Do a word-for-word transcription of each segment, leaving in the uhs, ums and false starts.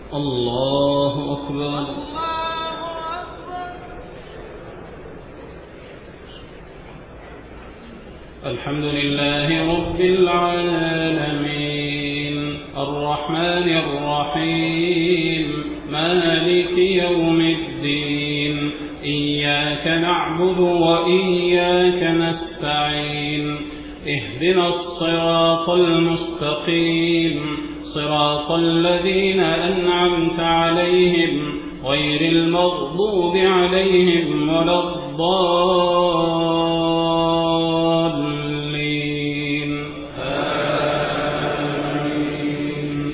الله أكبر. الحمد لله رب العالمين الرحمن الرحيم مالك يوم الدين إياك نعبد وإياك نستعين اهدنا الصراط المستقيم صراط الذين أنعمت عليهم غير المغضوب عليهم ولا الضالين آمين.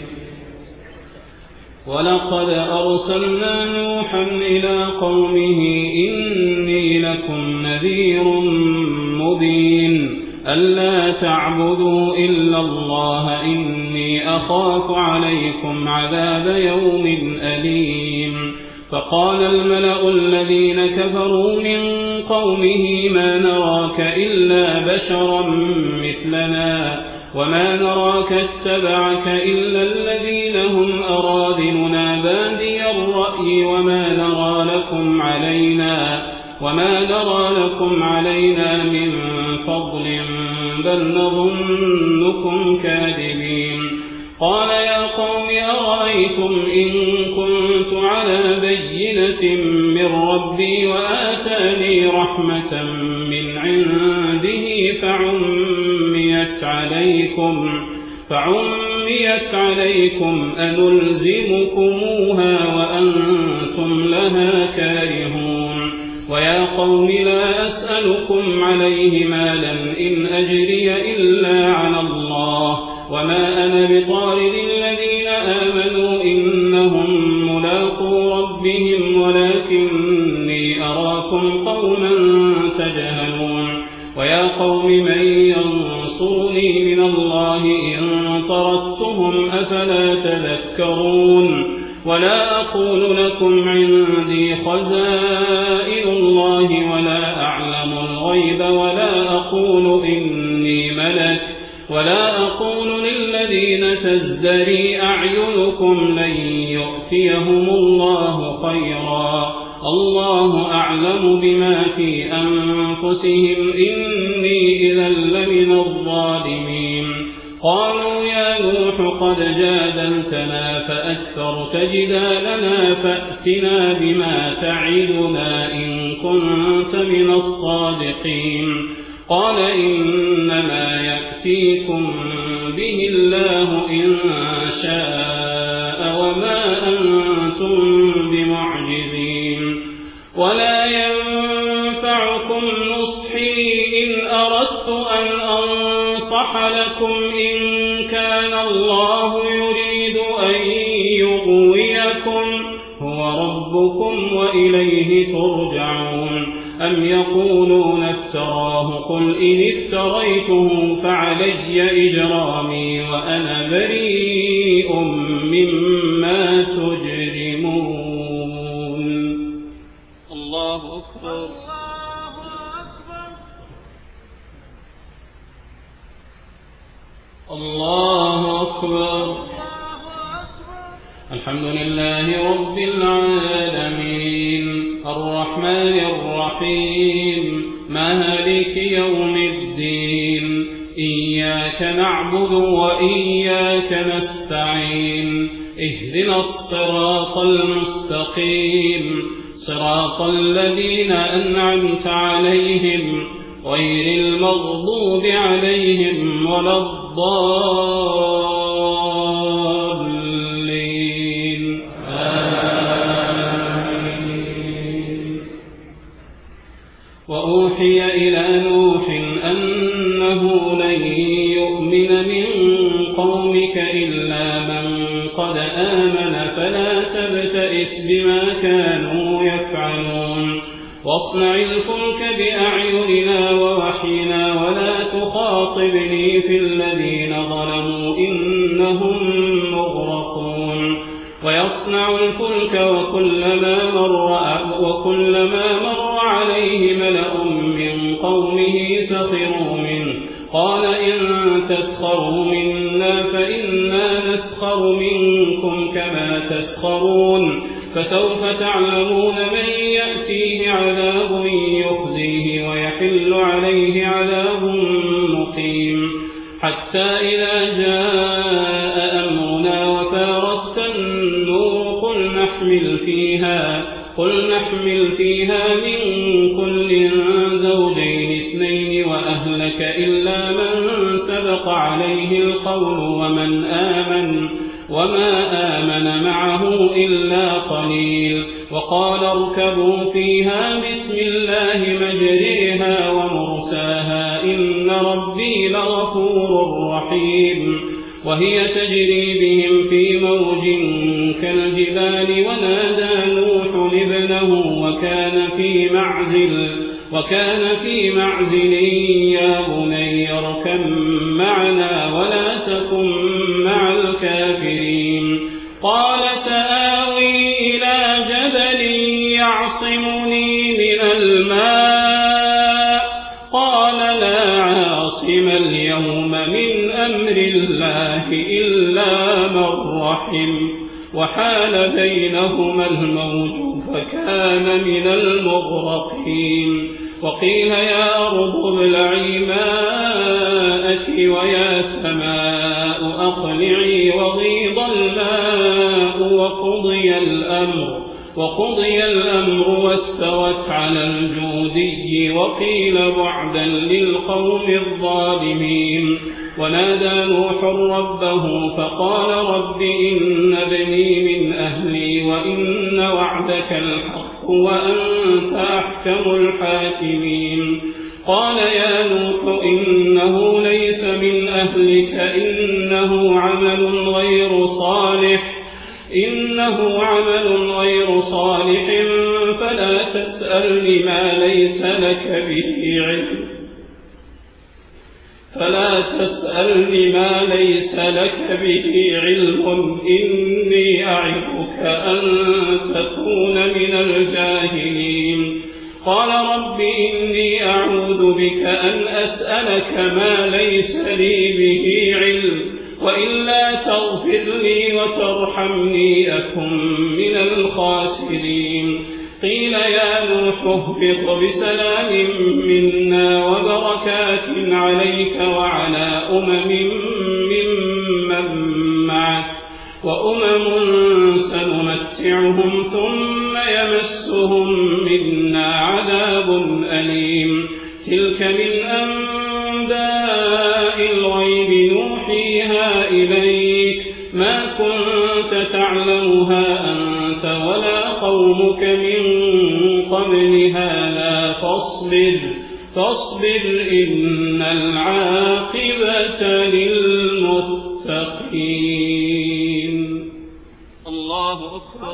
ولقد أرسلنا نوحا إلى قومه إني لكم نذير مبين ألا تعبدوا إلا الله إني أخاف عليكم عذاب يوم أليم. فقال الملأ الذين كفروا من قومه ما نراك إلا بشرا مثلنا وما نراك اتبعك إلا الذين هم أراذلنا بادي الرأي وما نرى لكم علينا وما نرى لكم علينا من فضل بل نظنكم كاذبين. قال يا قوم أرأيتم إن كنت على بينة من ربي وآتاني رحمة من عنده فعميت عليكم فعميت عليكم أنلزمكموها وأنتم لها كارهون. ويا قوم لا أسألكم عليه مالا إن أجري إلا على الله وما أنا بطارد الذين آمنوا إنهم ملاقو ربهم ولكني أراكم قوما تجهلون. ويا قوم من ينصرني من الله إن طردتهم أفلا تذكرون. ولا أقول لكم عندي خزائن الله ولا أعلم الغيب ولا أقول إني ملك ولا أقول للذين تزدري أعينكم لن يؤتيهم الله خيرا الله أعلم بما في أنفسهم إني إذا لمن الظالمين. قالوا يا نوح قد جادلتنا فأكثرت جدالنا فأتنا بما تعدنا إن كنت من الصادقين. قال إنما يأتيكم به الله إن شاء وما أنتم بمعجزين. ولا ينفعكم نصحي إن أردت أن أنصح لكم إن كان الله يريد أن يغويكم هو ربكم وإليه ترجعون. أم يقولون افتراه قل إن افتريته فعلي إجرامي وأنا بريء مما تجرمون. الله أكبر. الله أكبر. الحمد لله رب العالمين الرحمن الرحيم مالك يوم الدين إياك نعبد وإياك نستعين اهدنا الصراط المستقيم صراط الذين أنعمت عليهم غير المغضوب عليهم ولا الضالين آمين. وأوحي إلى نوح أنه لن يؤمن من قومك إلا من قد آمن فلا تبتئس بما كانوا يفعلون. واصنع الفلك بأعيننا ووحينا ولا تخاطبني في الذين ظلموا إنهم مغرقون. ويصنع الفلك وكلما مر, وكلما مر عليه ملأ من قومه سخروا منه قال إن تسخروا منا فإنا نسخر منكم كما تسخرون فسوف تعلمون من يأتيه عذاب يخزيه ويحل عليه عذاب مقيم حتى إذا جاء أمرنا وفارت النور قل نحمل فيها قل نحمل فيها من كل زوجين اثنين وأهلك إلا من سبق عليه القول ومن آمن وما آمن معه إلا قليل وقال اركبوا فيها بسم الله مجريها ومرساها إن ربي لغفور رحيم وهي تجري بهم في موج كالجبال ونادى نوح ابنه وكان في معزل وكان في معزل يا بني اركب معنا ولا تكن مع الكافرين قال سآوي إلى جبل يعصمني من الماء قال لا عاصم اليوم من أمر الله إلا من رحم وحال بينهما الموج فكان من المغرقين وقيل يا أرض ابلعي ماءك ويا سماء أقلعي وغيض الماء وقضي الأمر وقضي الأمر واستوت على الجودي وقيل بعدا للقوم الظالمين ونادى نوح ربه فقال رب إن ابني من أهلي وإن وعدك الحق وأنت أحكم الحاكمين قال يا نوح إنه ليس من أهلك إنه عمل غير صالح إنه عمل غير صالح فلا تسألني ما ليس لك به علم فلا تسألني ما ليس لك به علم إني أعظك أن تكون من الجاهلين قال رب إني أعوذ بك أن أسألك ما ليس لي به علم وإلا تغفر لي وترحمني أكن من الخاسرين قيل يا نوح اهبط بسلام منا وبركات عليك وعلى أمم ممن معك وأمم سنمتعهم ثم يمسهم منا عذاب أليم تلك من أنباء الغيب نوحيها إليك ما كنت تعلمها أنت ولا قومك من قبل هذا فاصبر فاصبر إن العاقبة للمتقين. الله أكبر.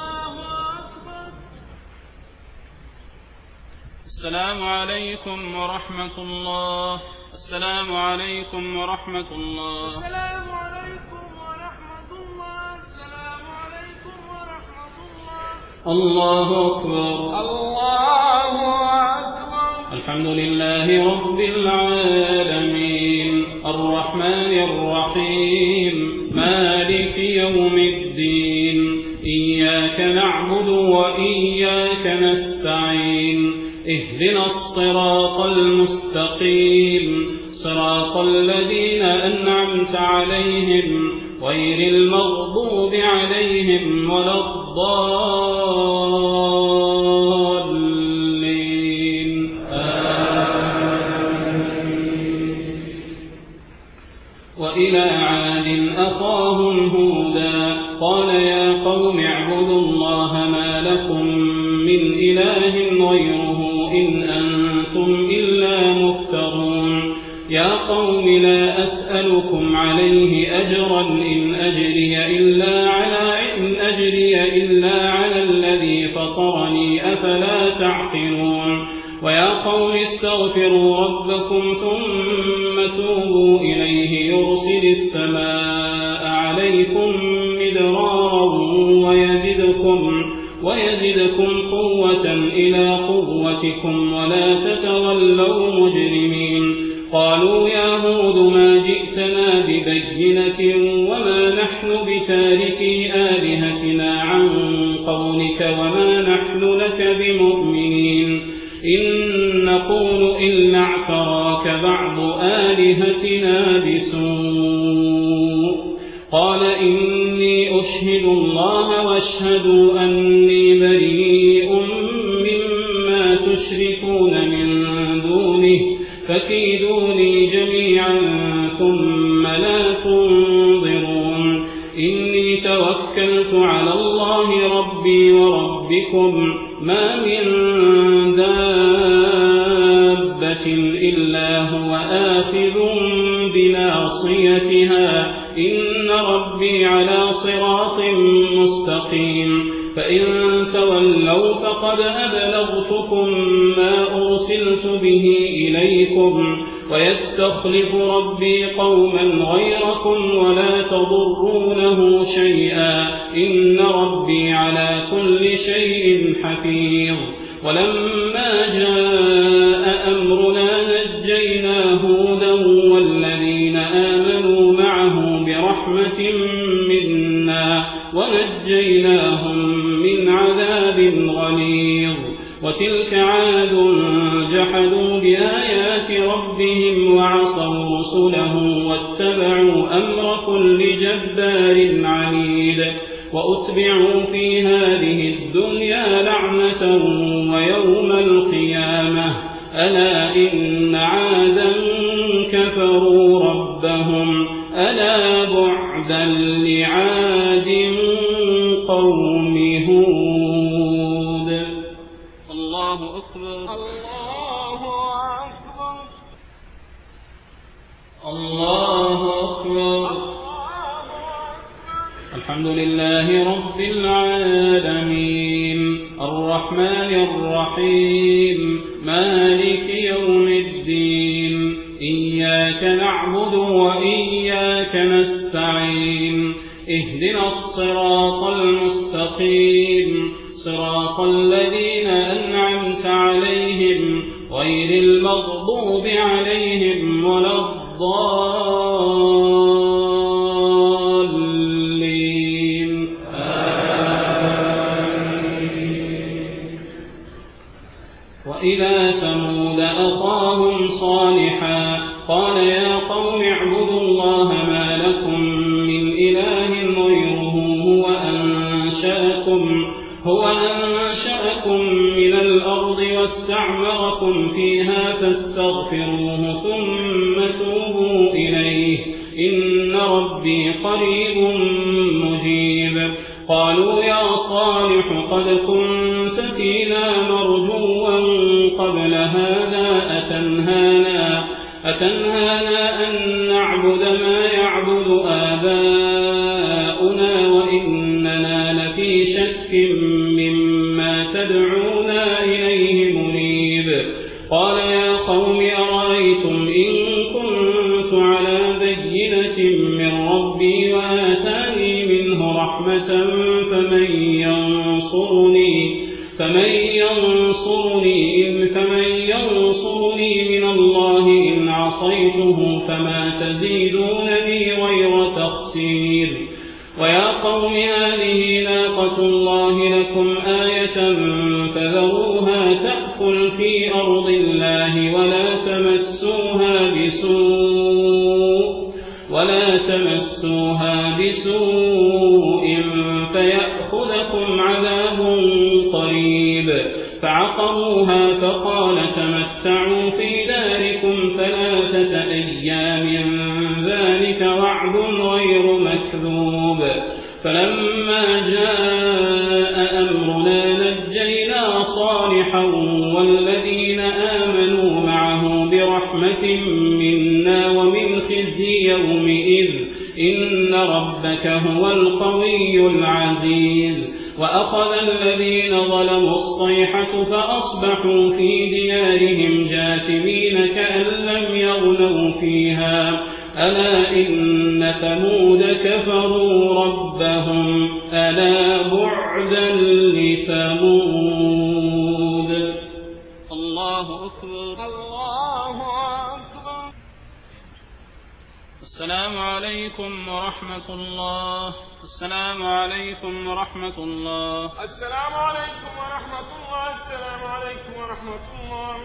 السلام عليكم ورحمة الله. السلام عليكم ورحمة الله. السلام عليكم ورحمة الله. السلام عليكم ورحمة الله. الله أكبر. الله أكبر. الحمد لله رب العالمين الرحمن الرحيم مالك يوم الدين إياك نعبد وإياك نستعين اهدنا الصراط المستقيم صراط الذين أنعمت عليهم غير المغضوب عليهم ولا الضالين آمين. وإلى عاد أخاهم هودا قال يا قوم اعبدوا الله ما لكم من إله غيره إن أنتم إلا مفترون يا قوم لا أسألكم عليه أجرا إن أجري إلا على إن أجري إلا على الذي فطرني أفلا تعقلون ويا قوم استغفروا ربكم ثم توبوا إليه يرسل السماء عليكم مدرارا ويزدكم ويزدكم قوة إلى قوتكم ولا تتولوا مجرمين قالوا يا هود ما جئتنا ببينة وما نحن بتاركي آلهتنا بآياتنا عن قولك وما نحن لك بمؤمنين إن نقول إلا اعتراك بعض آلهتنا بسوء قال إني أشهد الله واشهدوا أني بريء مما تشركون من دونه فكيدوني جميعا ثم لا تنظرون إني توكلت على الله ربي وربكم ما من دابة إلا هو آخذ بناصيتها إن ربي على صراط مستقيم فإن تولوا فقد أبلغتكم ما أرسلت به إليكم ويستخلف ربي قوما غيركم ولا تضرونه شيئا إن ربي على كل شيء حفيظ ولما جاء أمرنا نجينا هودا والذين آمنوا معه برحمة منا ونجيناهم من عذاب غليظ وتلك عاد جحدوا بآيات ربهم وعصوا رسله واتبعوا أمر كل جبار عنيد وأتبعوا في هذه الدنيا لعنة ويوم القيامة ألا إن عادا كفروا ربهم ألا بعدا لعاد قوم هود. الله أكبر الله أكبر الله أكبر. الحمد لله رب العالمين الرحمن الرحيم مالك يوم الدين إياك نعبد وإياك نستعين اهدنا الصراط المستقيم صراط الذين أنعمت عليهم غير المغضوب عليهم ولا الضالين وإلى ثمود أخاهم صالحا قال يا قوم اعبدوا الله ما لكم من إله غيره هو أنشأكم هو أنشأكم من الأرض واستعمركم فيها فاستغفروه ثم توبوا إليه إن ربي قريب مجيب. قالوا يا صالح قد كنت فينا مرجوا قبل هذا أتنهانا, أتنهانا أن نعبد ما يعبد آباؤنا وإننا لفي شك مما تدعونا إليه مريب. قال يا قوم أرأيتم إن كنت على بينة من ربي وآتاني منه رحمة فمن ينصرني فمن ينصرني إن فمن ينصرني من الله إن عصيته فما تزيدونني غير تخسير. ويا قوم هذه ناقة الله لكم آية فذروها تأكل في أرض الله ولا تمسوها بسوء ولا تمسوها بسوء فيأخذكم عذاب قريب. فعقروها فقال تمتعوا في داركم ثلاثة أيام ذلك وعد غير مكذوب. فلما جاء أمرنا نجينا صالحا والذين آمنوا معه برحمة منا ومن خزي يومئذ إن ربك هو القوي العزيز. وأخذ الذين ظلموا الصيحة فأصبحوا في ديارهم جاثمين كأن لم يغنوا فيها ألا إن ثمود كفروا ربهم ألا بعدا لثمود. الله أكبر الله أكبر. السلام عليكم ورحمة الله. السلام عليكم ورحمة الله. السلام عليكم ورحمة الله. السلام عليكم ورحمة الله.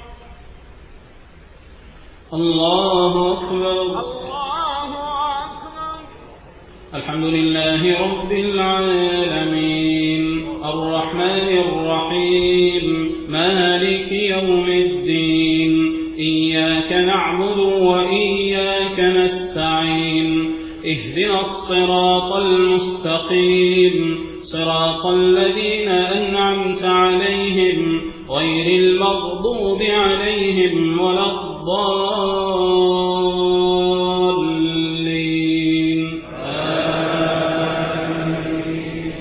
الله أكبر. الله أكبر. الحمد لله رب العالمين الرحمن الرحيم مالك يوم الدين إياك نعبد وإياك نستعين اهدنا الصراط المستقيم صراط الذين أنعمت عليهم غير المغضوب عليهم ولا الضالين آمين.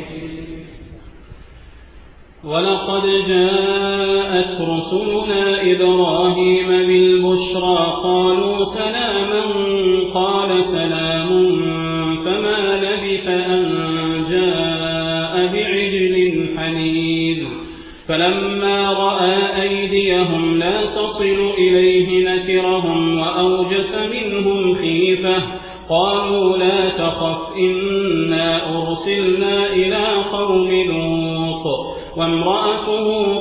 ولقد جاءت رسلنا إبراهيم بالبشرى قالوا سلاما قال سلام فما لبث أن جاء بعجل حنيذ فلما رأى أيديهم لا تصل إليه نكرهم وأوجس منهم خيفة قالوا لا تخف إنا أرسلنا إلى قوم لوط وامرأته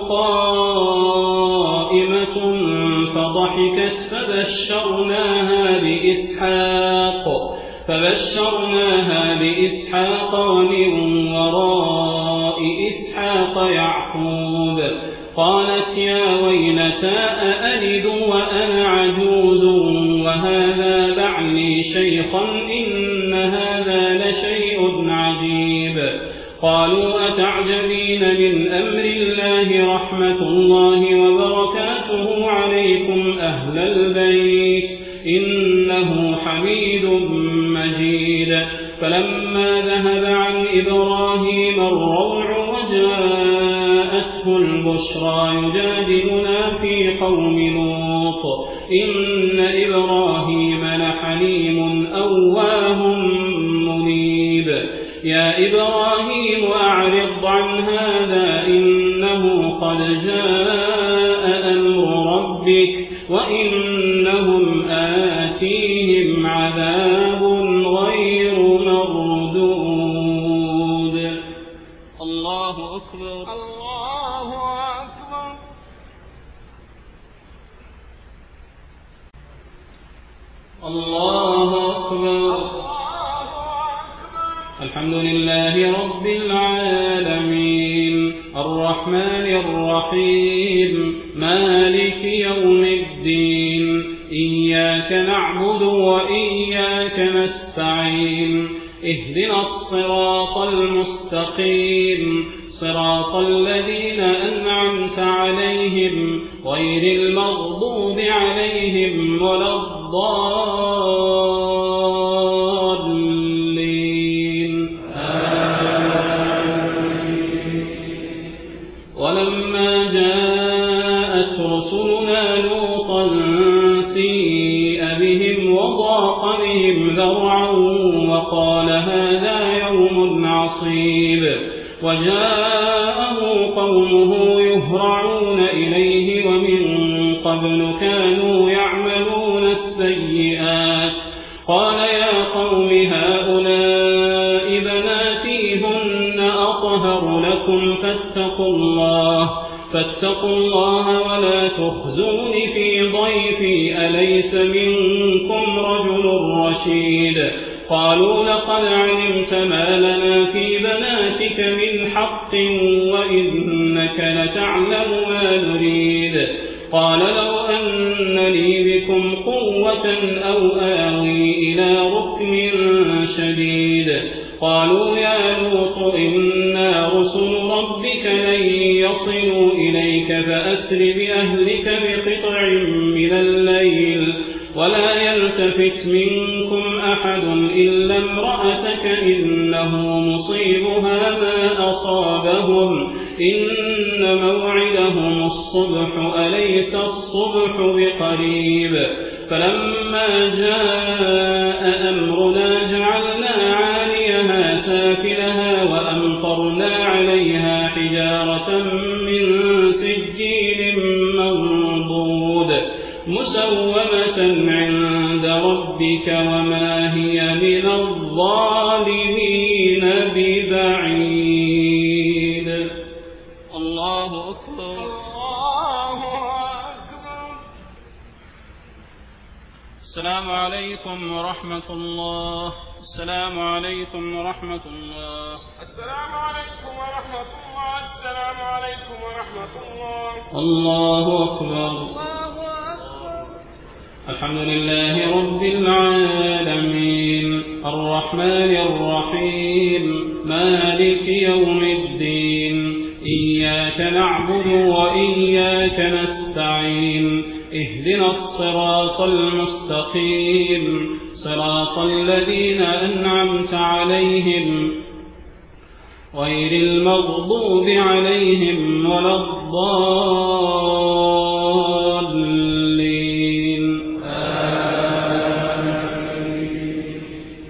قائمة فضحكت فبشرناها بإسحاق فبشرناها بإسحاق ومن وراء إسحاق يعقوب قالت يا ويلتى أألد وأنا عجوز وهذا بعلي شيخا إن هذا لشيء عجيب قالوا أتعجبين من أمر الله رحمة الله وبركاته عليكم أهل البيت إنه حميد مجيد فلما ذهب عن إبراهيم الروع وجاءته البشرى يجادلنا في قوم لوط إن إبراهيم لحليم أواه منيب يا إبراهيم أعرض عن هذا إنه قد جاء أمر ربك وإنهم آتيهم عذاب غير مردود. الله أكبر. الله أكبر. الله أكبر. الحمد لله رب العالمين الرحمن الرحيم مالك يوم الدين إياك نعبد وإياك نستعين اهدنا الصراط المستقيم صراط الذين أنعمت عليهم غير المغضوب عليهم ولا الضالين آمين. ولما جاءت رسلنا لوطا سيء بهم وضاق بهم ذرعا وقال هذا يوم عصيب وجاءه قومه يهرعون إليه ومن قبل كانوا يعملون السيئات قال يا قوم هؤلاء بناتي هن أطهر لكم فاتقوا الله فاتقوا الله ولا تخزون في ضيفي أليس منكم رجل رشيد قالوا لقد علمت ما لنا في بناتك من حق وإنك لتعلم ما نريد قال لو أن لي بكم قوة أو آوي إلى ركن شديد قالوا يا لوط إنا رسل ربك لن يصلوا إليك فأسر بأهلك بقطع من الليل ولا يلتفت منكم أحد إلا امرأتك إنه مصيبها ما أصابهم إن موعدهم الصبح أليس الصبح بقريب فلما جاء أمرنا جعلنا عاليها سافلها وأمطرنا عليها حجارة من سجيل منضود مسومة عند ربك وما هي من الظالمين ببعيد. الله أكبر. الله أكبر. السلام عليكم ورحمة الله. السلام عليكم ورحمة الله. السلام عليكم ورحمة الله. السلام عليكم ورحمة الله. الله أكبر. الحمد لله رب العالمين الرحمن الرحيم مالك يوم الدين إياك نعبد وإياك نستعين اهدنا الصراط المستقيم صراط الذين أنعمت عليهم غير المغضوب عليهم ولا الضالين آمين.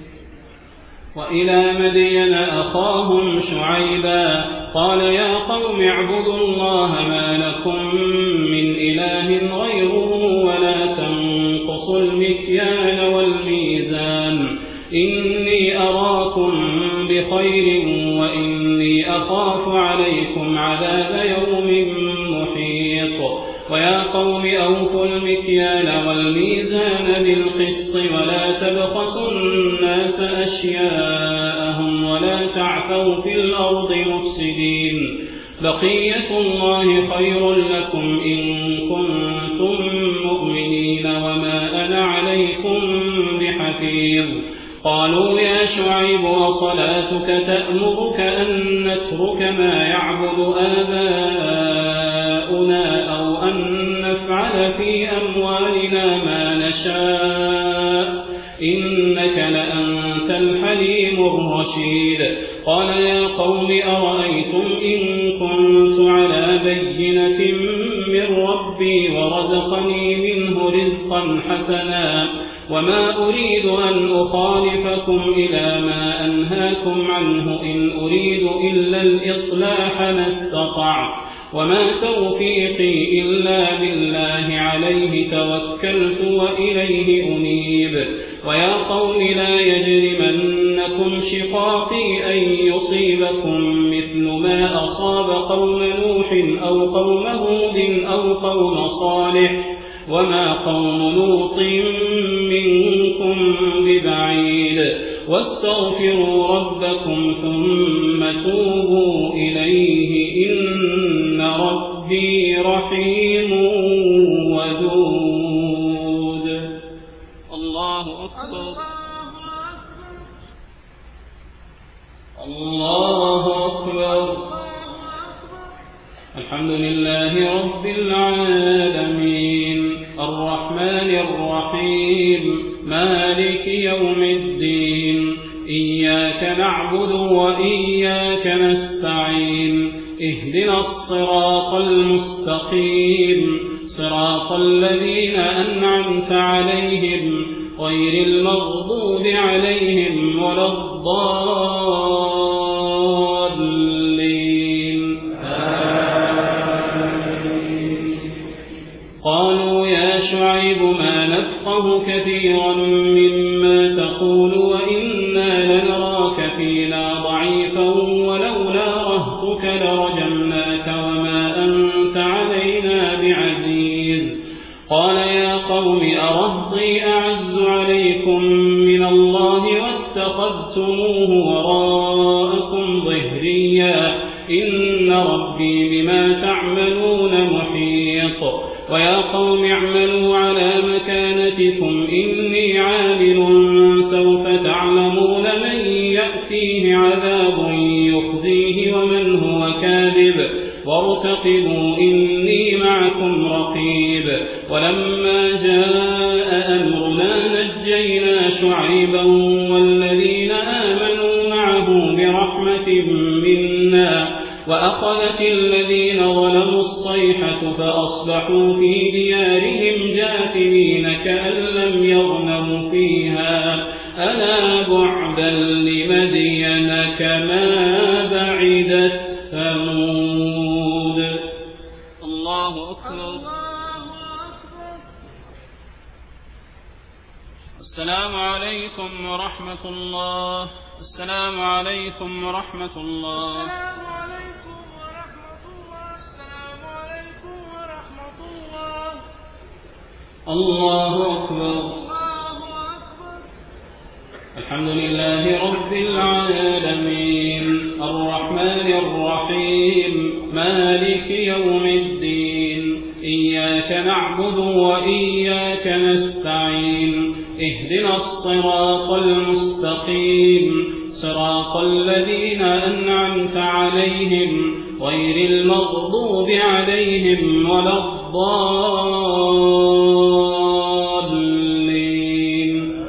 وإلى مدين أخاهم شعيبا قال يا قوم اعبدوا الله ما لكم من إله غيره ولا تنقصوا المكيال والميزان إني أراكم بخير وإني أخاف عليكم عذاب يوم محيط. ويا قوم أوفوا المكيال والميزان بالقسط ولا تبخسوا الناس أشياءهم ولا تعثوا في الأرض مفسدين بقية الله خير لكم إن كنتم مؤمنين وما أنا عليكم بحفيظ. قالوا يا شعيب وصلاتك تأمرك أن نترك ما يعبد آباؤنا أو أن نفعل في أموالنا ما نشاء إنك لأنت الحليم الرشيد. قال يا قوم أرأيتم إن كنت على بينة من ربي ورزقني منه رزقا حسنا وما أريد أن أخالفكم إلى ما أنهاكم عنه إن أريد إلا الإصلاح ما استطعت وما توفيقي إلا بالله عليه توكلت وإليه أنيب. ويا قوم لا يجرمنكم شقاقي أن يصيبكم مثل ما أصاب قوم نوح أو قوم هود أو قوم صالح وما قوم لوط منكم ببعيد. واستغفروا ربكم ثم توبوا إليه إن ربي رحيم ودود. الله أكبر. الله أكبر. الحمد لله رب العالمين الرحمن الرحيم مالك يوم الدين إياك نعبد وإياك نستعين اهدنا الصراط المستقيم صراط الذين أنعمت عليهم غير المغضوب عليهم ولا الضالين آمين. قالوا يا شعيب ما نفقه كثيرا مما تقول وإنا لنراك فينا ضعيفا ولولا رهطك لرجمناك وما أنت علينا بعزيز. قال يا قوم أرهطي أعز عليكم من الله واتخذتموه وراءكم ظهريا إن ربي بما تعملون محيط. ويا قوم اعملوا على مكانتكم إني عامل سوف تعلمون من يأتيه عذاب يخزيه ومن هو كاذب وارتقبوا إني معكم رقيب. ولما جاء أمرنا نجينا شعيبا والذين آمنوا معه برحمة منا وأخذت الذين ظلموا الصيحة فأصبحوا في ديارهم جاثمين كأن لم يغنوا فيها ألا بعدا لمدين كما بعدت ثمود. الله أكبر. السلام عليكم ورحمة الله. السلام عليكم ورحمة الله. السلام عليكم ورحمة الله. السلام عليكم ورحمة الله. الله أكبر. الله أكبر. الحمد لله رب العالمين الرحمن الرحيم مالك يوم الدين إياك نعبد وإياك نستعين اهدنا الصراط المستقيم صراط الذين أنعمت عليهم غير المغضوب عليهم ولا الضالين.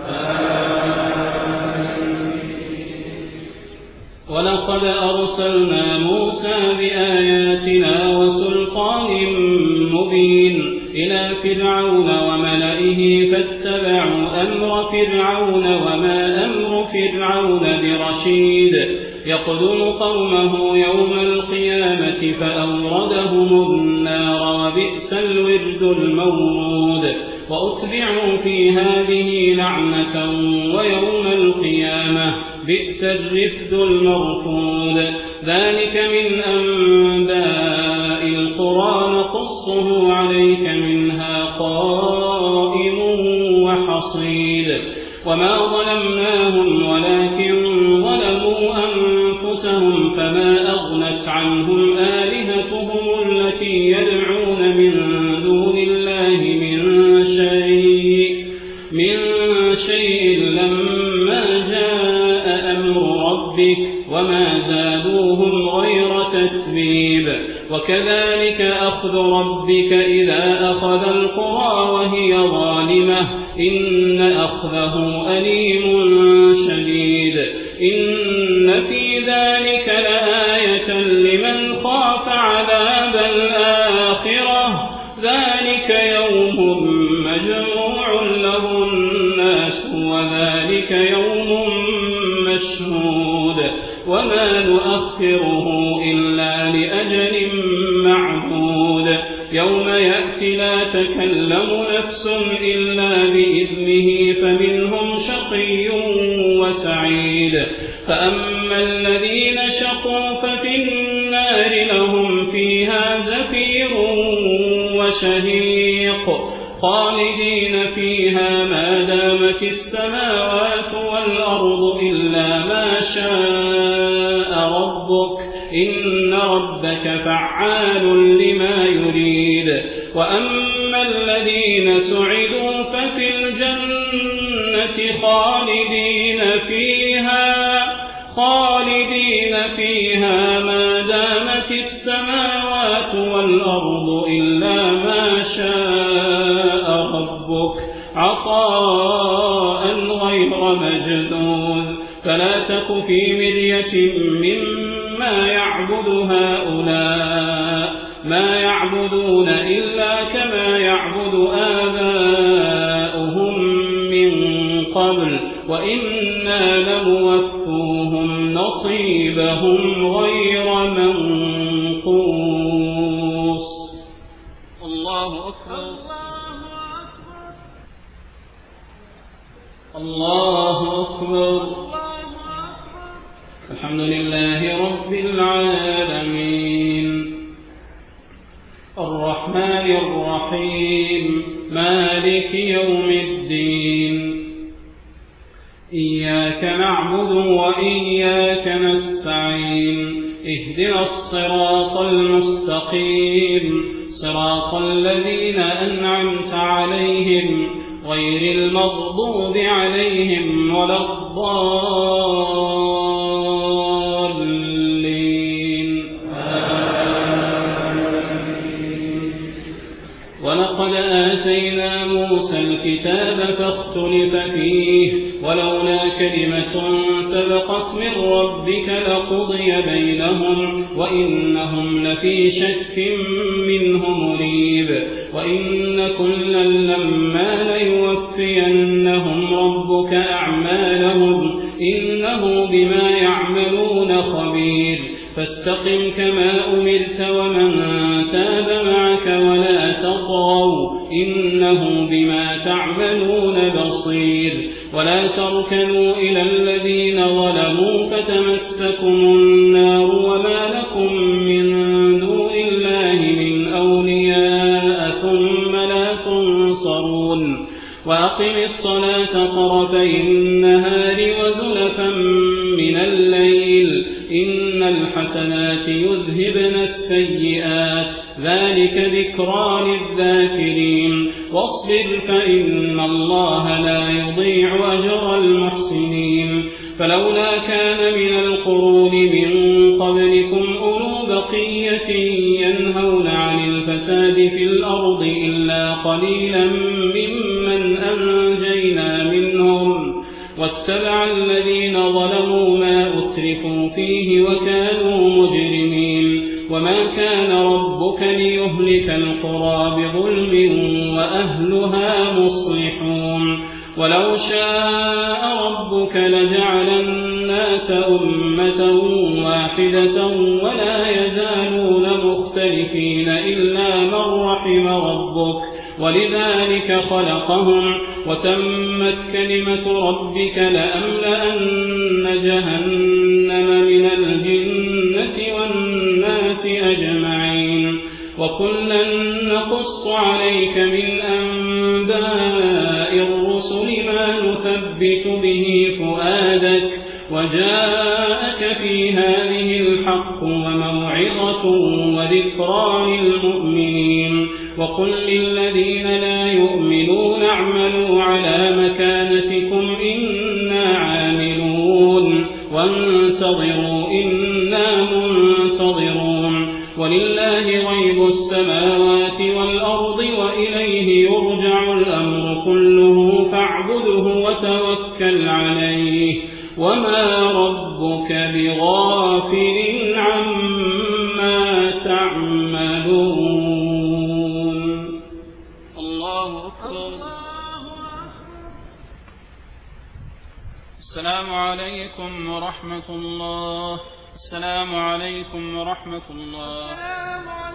ولقد أرسلنا موسى بآياتنا وسلطان مبين إلى فرعون وملئه فاتبعوا أمر فرعون وما أمر فرعون برشيد يقدم قومه يوم القيامة فأوردهم النار وبئس الورد المورود وأتبعوا في هذه لعنة ويوم القيامة بئس الرفد المرفود. ذلك من أنباء القرى نقصه عليك منها قائم وحصيد. وما ظلمناهم ولكن ظلموا أنفسهم فما أغنت عنهم آلهتهم التي يدعون من دون الله من شيء من شيء لما جاء أمر ربك وما زادوهم غير تتبيب. وكذلك أخذ ربك إذا أخذ القرى وهي ظالمة إن أخذه أليم شديد. إن في ذلك لآية لمن خاف عذاب الآخرة ذلك يوم مجموع له الناس وذلك يوم مشهود وما نؤخره إلا لأجل معدود. يوم يأتي لا تكلم نفس إلا بإذنه فمنهم شقي وسعيد. فأما الذين شقوا ففي النار لهم فيها زفير وشهيق خالدين فيها ما دامت السماوات والأرض إلا ما شاء ربك إن ربك فعال لما يريد. وأما الذين سعدوا ففي الجنة خالدين فيها خالدين فيها ما دامت السماوات والأرض إلا ما شاء ربك عطاء غير مجدود. فلا تك في مرية مما يعبد هؤلاء ما يعبدون إلا كما يعبد آباؤهم من قبل وإنا لموفوهم نصيبهم غير منقوص. الله أكبر. الله أكبر. الحمد لله رب العالمين الرحمن الرحيم مالك يوم الدين إياك نعبد وإياك نستعين اهدنا الصراط المستقيم صراط الذين أنعمت عليهم غير المغضوب عليهم ولا الضالين. ولقد آتينا موسى الكتاب فاختلف فيه ولولا كلمة سبقت من ربك لقضي بينهم وإنهم لفي شك منه مريب. وإن كلا لما ليوفينهم ربك أعمالهم إنه بما يعملون خبير. فاستقم كما أمرت ومن تاب معك ولا تطغوا إنه بما تعملون بصير ولا تركنوا إلى الذين ظلموا فتمسكم النار وما لكم من دون الله من أولياء ثم لا تنصرون وأقم الصلاة طرفي النهار وزلفا من الليل إن الحسنات يذهبن السيئات ذلك ذكرى للذاكرين واصبر فإن الله لا يضيع أجر المحسنين فلولا كان من القرون من قبلكم أولو بقية ينهون عن الفساد في الأرض إلا قليلا ممن أنجينا منهم واتبع الذين ظلموا ما أترفوا فيه وكانوا مجرمين وما كان ربك ليهلك القرى بظلم وأهلها مصلحون ولو شاء ربك لجعل الناس أمة واحدة ولا يزالون مختلفين إلا من رحم ربك ولذلك خلقهم وتمت كلمة ربك لأملأن جهنم من الجنة والناس أجمعين وكلا نقص عليك من أنباء الرسل ما نثبت به فؤادك وجاءك في هذه الحق وموعظة وذكرى للمؤمنين وقل للذين لا يؤمنون اعملوا على مكانتكم إنا عاملون وانتظروا إنا منتظرون ولله غيب السماوات والأرض وإليه يرجع الأمر كله فاعبده وتوكل عليه وما ربك بغافل عما تعملون الله أكبر. السلام عليكم ورحمة الله. السلام عليكم ورحمة الله.